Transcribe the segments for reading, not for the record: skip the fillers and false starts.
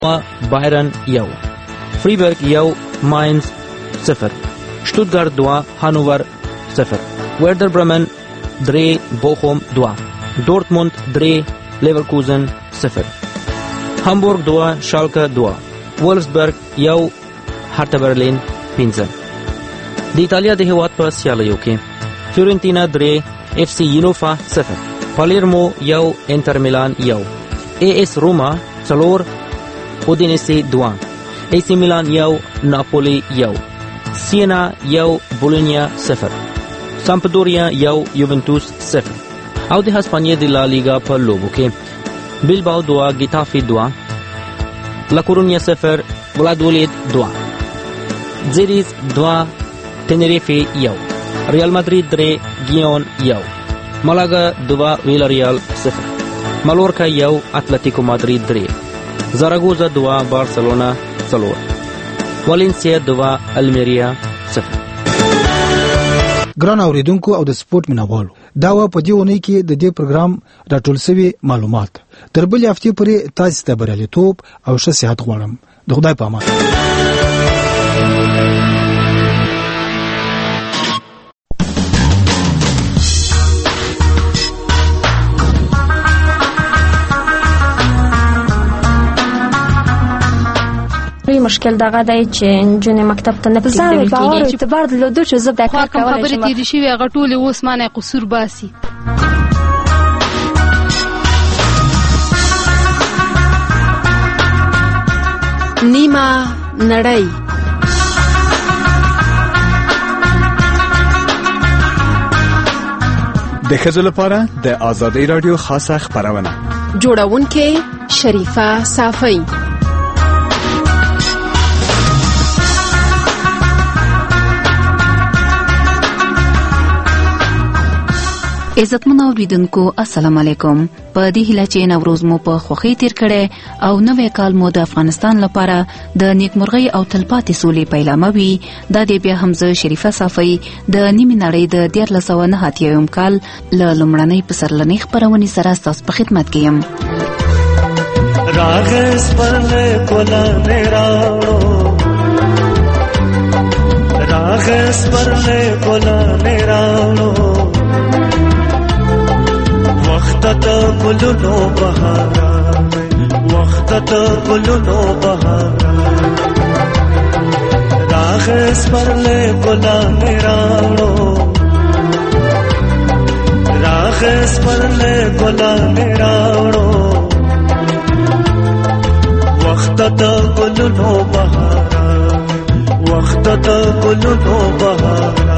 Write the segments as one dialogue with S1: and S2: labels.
S1: بایرن 1 فریبرگ 1 ماینز 0 شتوتگارت 2 هانوور 0 وردر برمن 3 بوخوم 2 دورتموند 3 لیورکوزن 0 هامبورگ 2 شالکه 2 وولفسبرګ 1 هارتا برلین 5 د ایتالیا د هیواد په سیالیو کې فیورنتینا 3 اف سی یونوفا 0 پالیرمو 1 انتر میلان 1 اے ایس روما 4 اودینیسی 2 اے سی میلان 1 ناپولی 1 سینا 1 بولونیا 0 سامپدوریا 1 یوونټوس 0 او د هسپانیې د لا لیګا په لوبو کې بیلباو 2 گیتافی 2 لا کورونیا 0 ولادولید 2 زیریز 2 تنریفی 1 ریال مادرید 3 گیون 1 مالاگا 2 ویلاریال 0 مالورکا 1 اتلتیکو مادرید 3 زاراگوزا 2 بارسلونا 4 والنسیا 2 الميريا 0
S2: ګران اوریدونکو او د سپورت مینوالو دا و په دې ونی کې د دې پروګرام راټول شوی معلومات تر بلې هفتې پورې تاسو ته بریالیتوب او ښه صحت غواړم د خدای په امان
S3: مشکل دغه دی چې نجونې مکتب ته نه پرېږدول کېږي.
S4: اعتبار درلودو چې زه دا کار کولی شم.
S5: خبرې تېرې شوې هغه ټولې اوس مانه قصور باسي.
S4: نیمه نړۍ
S6: د ښځو لپاره د آزادۍ راډیو خاصه خپرونه
S4: جوړونکې شریفه صافی.
S7: عزتمن اوریدونکو السلام علیکم. په دې هیله چې نوروز مو په خوښۍ تیر کړی او نوی کال مو د افغانستان لپاره د نیکمرغۍ او تلپاتې سولې پیلامه وي. دا دی بیا هم زه شریفه صافی د نیمې نړۍ د 1499 کال له لومړنۍ پسرلنۍ خپرونې سره ستاسو په خدمت کې یم.
S8: راغس پر ګلانې راوړو راغس پر ګلانې راوړو وقت ته ګلونو بهارا وخت ته ګلونو بهارا راغس پرلې ګلانې راوړو راغس پرلې ګلانې راوړو وخت ته ګلونو بهارا وخت ته ګلونو بهارا.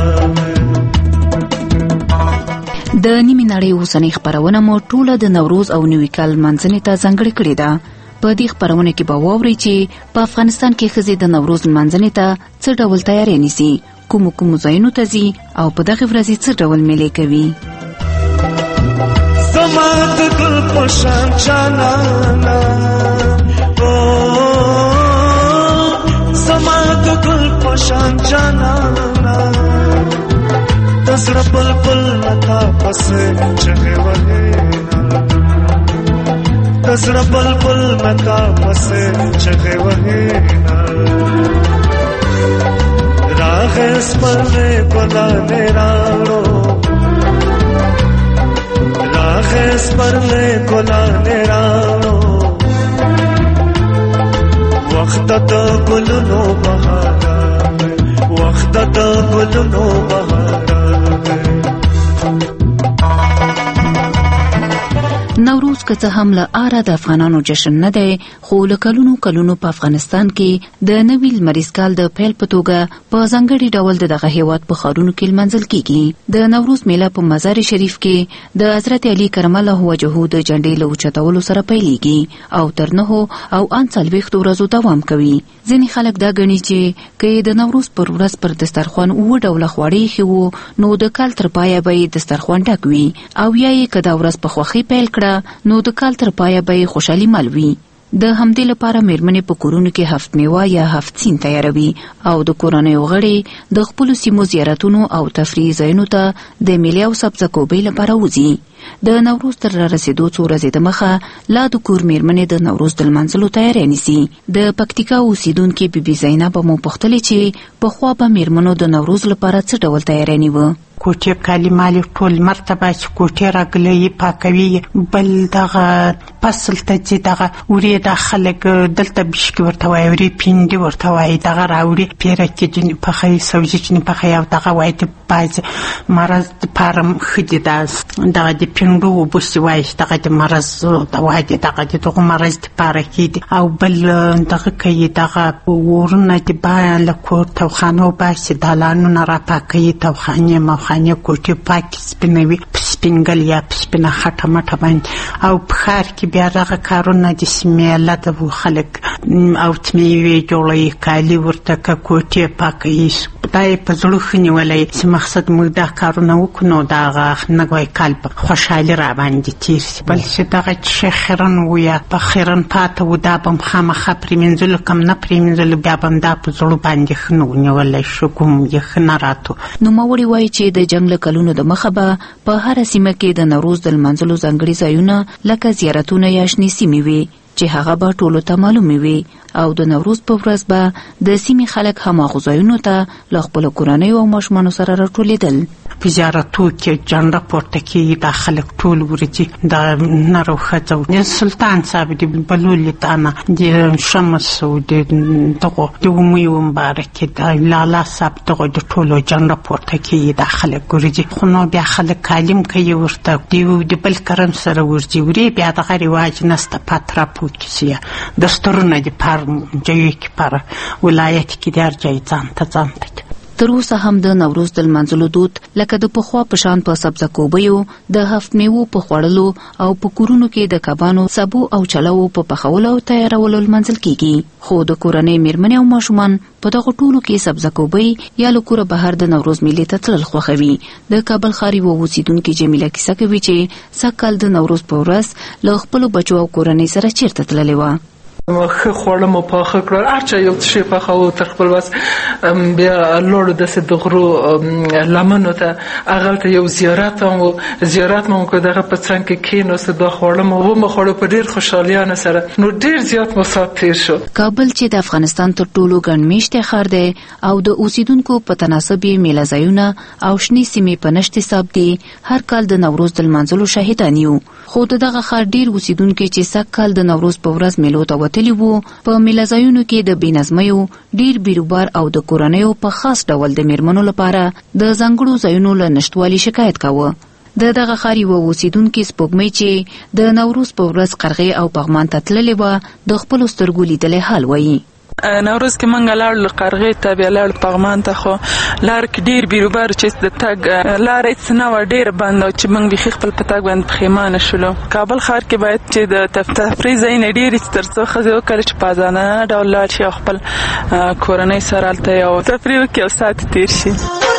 S7: د نیمې نړۍ اوسنۍ خپرونه مو ټوله د نوروز او نوي کال منځنۍ ته ځانګړې کړې ده. په دې خپرونه کې به واورئ چې په افغانستان کې ښځې د نوروز منځنۍ ته څه ډول تیاری نیسي، کومو ځایونو ته ځي او په دغه ورځې څه ډول میلې کوي.
S8: زما د ګل په شان جانانا زما د ګل په شان جانانا زړه بلبل نتا پسې چغې وهې زړه بلبل نتا پسې چغې وهې راغس پرلې ګلانې راوړو راغس پرلې ګلانې راوړو وخت ته ګلونو بهارا وخت ته ګلونو بهارا.
S7: نوروز که څه هم له آره د افغانانو جشن نه دی، خو له کلونو په افغانستان کې د نوي لمریز کال د پیل په توګه په ځانګړي ډول دغه هیواد په ښارونو کې لمانځل کیږي. د نوروز میله په مزار شریف کې د حضرت علی کرم الله وجهه د جنډې له اوچتولو سره پیلیږي او تر 9 او 40 ورځو دوام کوي. ځینې خلک دا ګڼي چې که د نوروز پر ورځ پر دسترخوان 9 ډوله خواړه ایښي وو نو د کال تر پایه به یې دسترخوان ډک وي، او یا یې که دا ورځ په خوښۍ پیل کړه نو د کال تر پایه به یې خوشحالي مل وي. د همدې لپاره میرمنې په کورونو کې هفت میوه یا هفت سین تیاروي او د کورنیو غړي د خپلو سیمو زیارتونو او تفریحي ځایونو ته د میلې او سبزه کوبۍ لپاره وځي. د نوروز تر رسیدو څو ورځې دمخه لا د کور میرمنې د نوروز د لمانځلو تیاری نیسي. د پکتیکا اوسیدونکې بیبي زینب مو پوښتلې چې پخوا به میرمنو د نوروز لپاره څه ډول تیاری نیوه.
S9: کوټې کالي مالي ټول مرتبه چې کوټې راګلوي پاکوي. بل دغه فصل ته چې دغه وړي د خلک دلته بشکې ورته وایي وړي پینډي ورته وایي دغه راوړي پیرکې جنې پخوي سبزي جنې پخوي او دغه وایي د بعضې مرض دپاره ښه دي دغه د پینډو اوبه چې وایي دغه د مرض وایي دغه د دغو مرض دپاره کېدي. او بل دغه کوي دغه ورونه د له کور توخانو باسي دالانونه راپاکوي توخانې خانه کوټې پاکې سپینوي په سپینګل یا په سپینه خټه مټه باندې. او په ښار کې بیا دغه کارونه د سمیله د خلک او تمیوې جوړوي کالي ورته که کوټې پاکوي. خدای په زړه ښه نیولی چې مقصد موږ دا کارونه وکړو نو دغه نوی کال په خوشحالي را باندې تېر شي. بل چې دغه چې خیرن و یا په خیرن پاته و دا به م خامخا پرېمینځلو کم نه پرېمینځلو بیا به م دا په زړه باندې ښه نه ونیولی شو کوم یې ښه نه راتو.
S7: نوموړي وایي چې د جنګ له کلونو د مخه به په هره سیمه کې د نوروز د لمانځلو ځانګړي ځایونه لکه زیارتونه یا شنې سیمې وي چې هغه به ټولو ته معلومې وي او د نوروز په ورځ به د سیمې خلک هماغو ځایونو ته له خپلو کورنیو او ماشومانو سره راټولېدل.
S9: په زیارتو کې جنډه پورته کېږي دا خلک ټول ورځي د نر او ښځو د سلطان صاحب د بلولي تانه د شمس او د دغو د امیو مبارکې د لالا صاحب دغو د ټولو جنډه پورته کېږي دا خلک ورځي. خو نو بیا خلک کالم کوي ورته د بل کرم سره ورځي وړي بیا دغه رواج نسته پاترا پوکې دستورونه د پر جایو کې پر ولایت کې د هر ځای ځان ته
S7: تر اوسه هم د نوروز د لمانځلو دود لکه د پخوا په شان په سبزه کوبیو د هفت میوو په خوړلو او په کورونو کې د کبانو سبو او چلو په پخولو او تیارولو لمانځل کیږي. خو د کورنۍ میرمنې او ماشومان په دغه ټولو کې سبزه کوبی یا له کوره بهر د نوروز میلې ته تلل خوښوي. د کابل ښار یوه اوسیدونکې جمیله کیسه کوي چې سږکال د نوروز په ورځ له خپلو بچو او کورنۍ سره چیرته تللې وه.
S10: ښه خواړه مو پاخه کړل هر چا یو څه پاخه تر خپل وس بیا لوړو داسې د غرو لمنو ته هغلته یو زیارت هم و زیارت مو که دغه په څنګ کې کېناستو دا خواړه مو ومخوړو په ډېر خوشحالیانه سره نو ډېر زیات مو ساعت تېر شو.
S7: کابل چې د افغانستان تر ټولو ګڼ میشتی ښار دی او د اوسیدونکو په تناسب یې میله ځایونه او شنې سیمې په نشت حساب دي هر کال د نوروز د لمانځلو شاهدان یو. خو د دغه ښار ډېر اوسیدونکي چې سږکال د نوروز په ورځ میلو ته وتلي وو په میله ځایونو کې د بېنظمیو ډېر بیروبار او د کورنیو په خاص ډول د میرمنو لپاره د ځانګړو ځایونو له نشتوالي شکایت کاوه. د دغه ښار یوه اوسیدونکې سپوږمۍ چې د نوروز په ورځ قرغې او پغمان ته تللې وه د خپلو سترګو لیدلی حال وایي.
S10: نوروز کې منګه لاړو قرغې ته بیا لاړو پغمان ته خو لار کې ډېر بیروبار چې د تګ لاره هېڅ نه وه ډېره بنده چې موږ بیخي خپل په تګ باندې پښیمانه شولو. کابل ښار کې باید چې د تفریح ځایونه ډېر وي تر څو ښځې وکړي چې په ازادانه ډول لاړ شي او خپل کورنۍ سره هلته یو تفریح وکړي او ساعت تېر شي.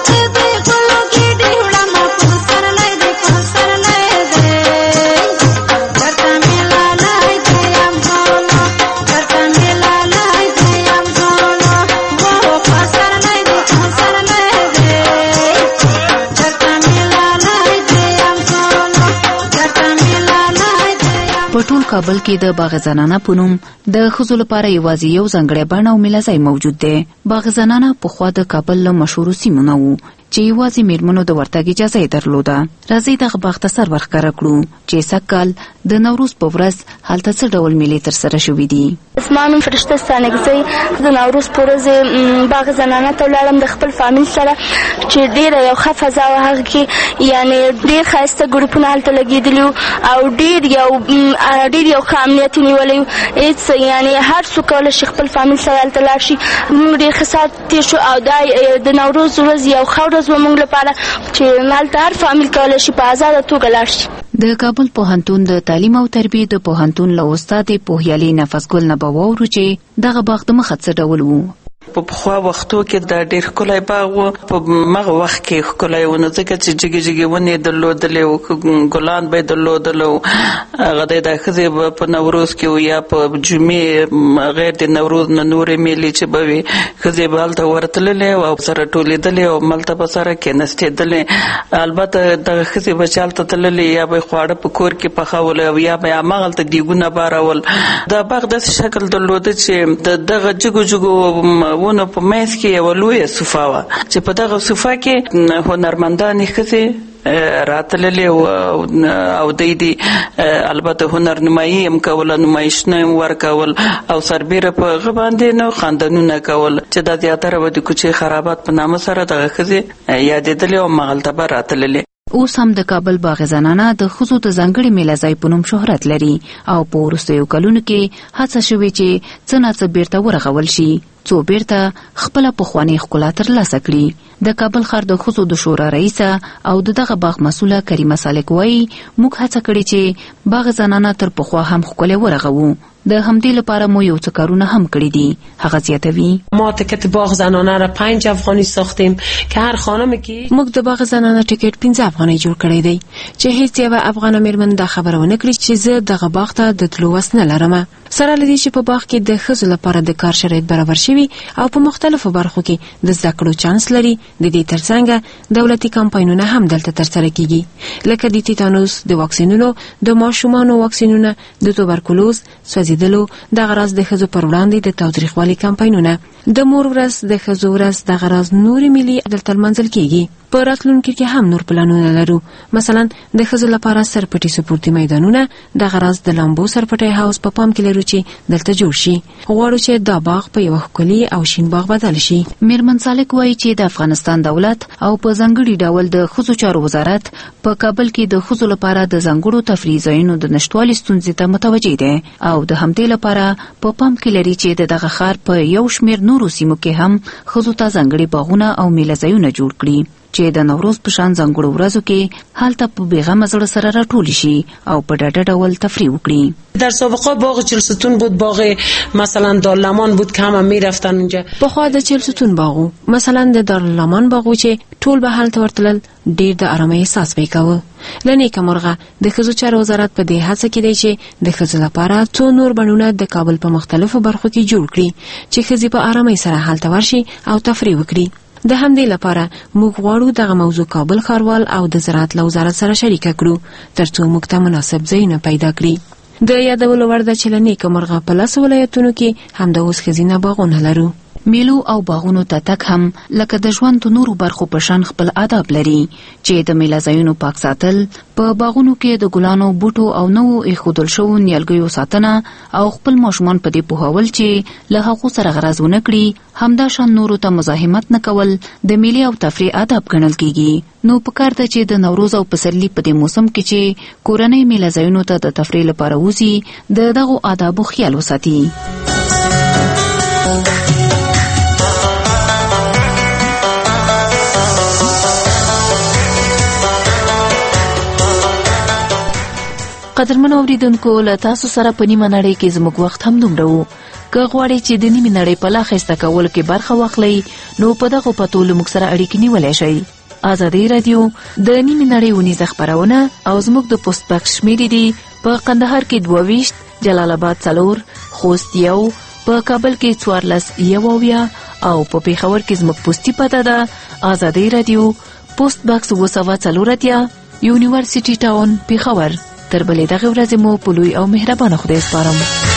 S7: په ټول کابل کې د باغ زنانه په نوم د ښځو لپاره یوازې یو ځانګړی بڼ او میله ځای موجود دی. باغ زنانه پخوا د کابل له مشهورو سیمو نه و چې یوازې میرمنو د ورتګ اجازه یې درلوده. راځئ دغه باغ ته سر ورښکاره کړو چې سږکال د نوروز په ورځ هلته څه ډول میلې ترسره شوي دي.
S11: زما نوم فرشته ستانکزۍ. د نوروز په ورځ باغ زنانه ته ولاړم د خپل فامیل سره چې ډېره یو ښه فضا وه. هغه کې یعنې ډېر ښایسته ګروپونه هلته لګېدلي وو او ډېر یو ښه امنیت یې نیولی و. هېڅ یعنې هر څوک کولی شي خپل فامیل سره هلته لاړ شي. موږ ډېر ښه ساعت تېر شو او دا د نوروز ورځ یو ښه ورځ وه موږ لپاره چې هلته هر فامیل کولی شي په ازاده توګه لاړ شي.
S7: د کابل پوهنتون د تعلیم او تربیې د پوهنتون له استاد پوهیالي نفس ګل نه به واورو چې دغه باغ د مخه څه ډول و.
S10: په پخوا وختو کې دا ډېر ښکلی باغ و. په مغه وخت کې ښکلی و، نو ځکه چې جګې جګې ونې درلودلې و، ګلان به یې درلودل او هغه دی دا ښځې به په نوروز کې و یا په جمعې غیر د نوروز نه نورې میلې چې به وي ښځې به هلته ورتللې او سره ټولېدلې او ملته به سره کېناستېدلې. البته دغه ښځې به چې هلته تللې یا به یې خواړه په کور کې پخول او یا به یې هماغلته دیګونه بارول. دا باغ داسې شکل درلوده چې د دغه جګو جګو ونو په منځ کې یوه لویه صوفه وه چې په دغه صوفه کې هنرمندانې ښځې راتللې او دی البته هنر نمایي هم کوله، نمایشونه هم ورکول او سربیره په هغه باندې نو خاندانونه کول چې دا زیاتره به د کوڅې خرابات په نامه سره دغه ښځې یادېدلې او هماغلته به راتللې.
S7: اوس هم د کابل باغ زنانه د ښځو د ځانګړي میله ځای په نوم شهرت لري او په وروستیو کلونو کې هڅه شوې چې څه ناڅه بیرته ورغول شي څو بیرته خپله پخوانۍ ښکلا ترلاسه کړي. د کابل ښار د ښځو د شورا رئیسه او د دغه باغ مسؤله کریمه سالک وایي موږ هڅه کړې چې باغ زنانه تر پخوا هم ښکلی ورغوو. د همدې لپاره مو یو څه کارونه هم کړی دي. هغه زیاتوي
S12: ما تیکت باغ زنانه را 5 افغانی ساختیم که هر خانم کې
S4: موږ د باغ زنانه ټیکټ 15 افغانی جوړ کړی دی چې هیڅ یو افغان میرمن دا خبره ونه کړي چې زه دغه باغ ته د تلو وس نه لرم. سره لدی چې په باغ کې د ښځو لپاره د کار شرایط برابر شوي او په مختلفو برخو کې د زده کړو چانس لري. د دې ترڅنګ دولتي کمپاینونه هم دلته ترسره کیږي لکه د تیتانوس، د واکسینونو، د ماشومانو واکسینونه، د توبرکلوز، سوځیدلو، د غراز د ښځو پر وړاندې د تاوتریخوالي کمپاینونه، د مور ورځ، د ښځو ورځ، د غراز نوري ملي دلته لمانځل کیږي. په راتلونکي کې هم نور پلانونه لرو، مثلا د ښځو لپاره سرپټي سپورتي میدانونه، د غراز د لامبو سرپټي هاوس په پام کې لرو چې دلته جوړ شي. غواړو چې دا باغ په یو ښکلي او شین باغ بدل شي.
S7: میرمن سالک وایي چې د افغانستان دولت او په ځانګړي ډول د ښځو چارو وزارت په کابل کې د ښځو لپاره د ځانګړو تفریحي ځایونو د نشتوالي ستونزې ته متوجه دی او د همدې لپاره په پام کې لري چې دغه ښار په یو شمېر نورو سیمو کې هم ښځو ته ځانګړي باغونه او میله ځایونه جوړ کړي چې د نوروز په شان ځانګړو ورځو کې هلته په بیغمه زړه سره راټول شي او په ډاډه ډول تفریح وکړي.
S12: در سابقه باغ چلستون بود، باغ مثلا دارالمان بود که همه میرفتن اونجا.
S4: پخوا د چلستون باغ مثلا د دارالمان باغ چې ټول به هلته ورتلل ډیر د آرامۍ احساس وکاوه. لنیکه مرغه د ښځو چارو وزارت په دې هڅه کې دی چې د ښځو لپاره څو نور بڼونه د کابل په مختلفو برخو کې جوړ کړي چې ښځې په آرامۍ سره هلته ورشي او تفریح وکړي. د همدې لپاره موږ غواړو دغه موضوع کابل ښاروال او د زراعت له وزارت سره شریکه کړو ترڅو موږ ته مناسب ځایونه پیدا کړي. د یادولو وړ ده چې له نیکه مرغه په 10 ولایتونو کې همدا اوس ښځینه باغونه لرو.
S7: میلو او باغونو ته تک هم لکه د ژوند د نورو برخو په شان خپل آداب لري چې د میله ځایونو پاک ساتل، په باغونو کې د ګلانو، بوټو او نوو ایښودل شوو نیالګیو ساتنه او خپل ماشومان په دې پوهول چې له هغو سره غرض ونه کړي، همدا شان نورو ته مزاحمت نه کول د میلې او تفریح آداب ګڼل کیږي. نو پکار ده چې د نوروز او پسرلي په دې موسم کې چې کورنۍ میله ځایونو ته د تفریح لپاره وځي د دغو آدابو خیال وساتي. قدرمن اوریدونکو، له تاسو سره په نیمه نړۍ کې زموږ وخت هم دومره و. که غواړئ چې د نیمې نړۍ په لا ښایسته کولو کې برخه واخلئ نو په دغو پتو له موږ سره اړیکې نیولی شئ. آزادۍ رادیو د نیمې نړۍ ونیزه خپرونه او زموږ د پوسټ باکس شمیرې دي په قندهار کې 22، جلال آباد 4، خوست 1، په کابل کې 14 او په پېښور کې زموږ پوسټي پته ده آزادۍ رادیو پوسټ باکس 240 یونیورسيټي ټاون پېښور. تر بلې دغه ورځې مو په لوی او مهربانه خدای سپارم.